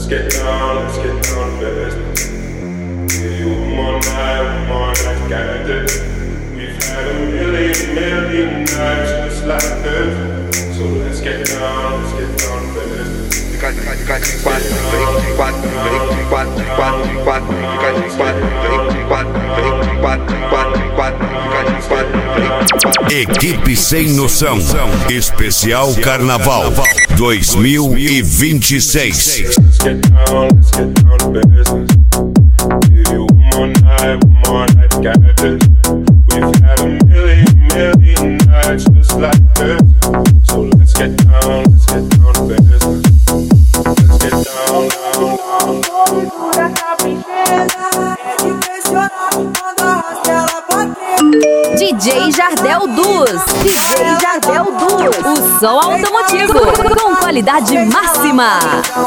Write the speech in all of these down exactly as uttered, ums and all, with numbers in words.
let's get down, let's get down to business. Give you one more night, one more night, got it. We've had a million, million nights just like this. So let's get down, let's get down to business. Fica de quatro, fica de quatro, vem de quatro, de quatro, de quatro, fica de quatro, vem de quatro, vem de quatro, de quatro, de quatro, fica de quatro, vem de quatro. Equipe Sem Noção, especial Carnaval dois mil e vinte e seis. Let's get down, let's get down to business. Give you one more night, one more night, got it. We've had a million, million nights just like this. So let's get down, let's get down to business. Let's get down, down, down, down. D J Jardel Dus, D J Jardel Dus, o som automotivo com qualidade máxima.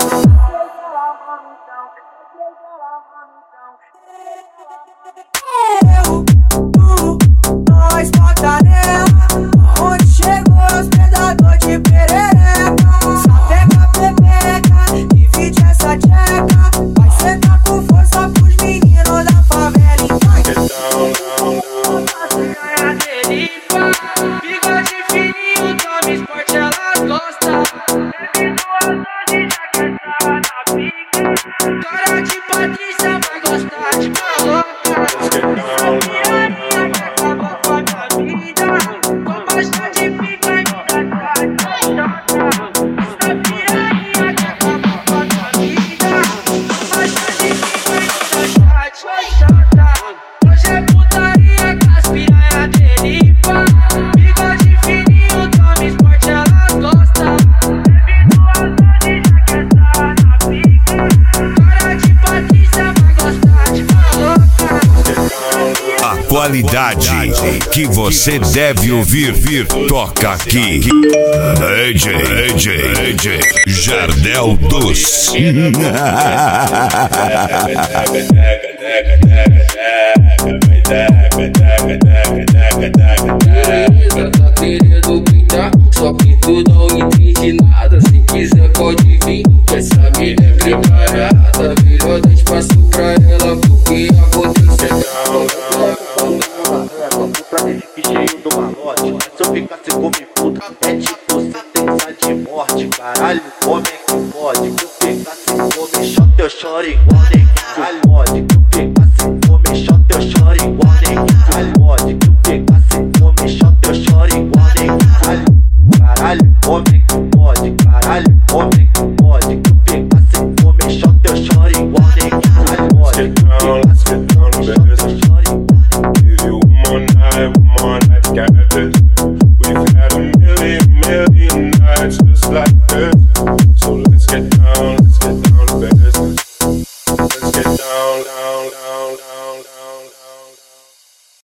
Eu, tu, nós bota nela. Onde chegou os predadores de perereca. Sapeca, pepeca, divide essa tcheca. Vai sentar com força pros meninos da favela. Então Get down, down, down. bigode fininho, tome esporte, elas gostam. Cara de Patrícia vai gostar de colocar. Let's get down, down. Pianinha que acabou com a minha vida. Com bastante pica e muita cara. Essa pianinha que acabou com a minha vida. Com bastante pica e muita cara. Hoje é putaria com as piranha deriva. Bigode fininho, tome esporte, elas gostam. Cara de Patrícia vai gostar de colocar. A qualidade que você deve ouvir, vir, toca aqui. D J, D J, D J Jardel Dus. Tá querendo brincar, só que tu não entende nada. Se quiser pode vir, que essa mina é preparada. Melhor dar espaço pra ela, porque a potência é cheio do malote. Se eu ficasse com me puta, é tipo sentença de morte. Caralho, como é que pode? Que eu ficasse com me shot, eu choro igual neguinho. Caralho, pode. Que eu ficasse com me shot, eu choro igual neguinho. Caralho, pode. Que eu ficasse com me shot, eu choro igual neguinho. Caralho, como é que pode? Caralho, como é que pode? Que eu ficasse com me shot, eu choro igual neguinho. Caralho, pode. Let's get down, let's get down to business. Give you one more night, one more night, got it. We've had a million, million nights just like this. So let's get down, let's get down to business. Let's get down, down, down, down.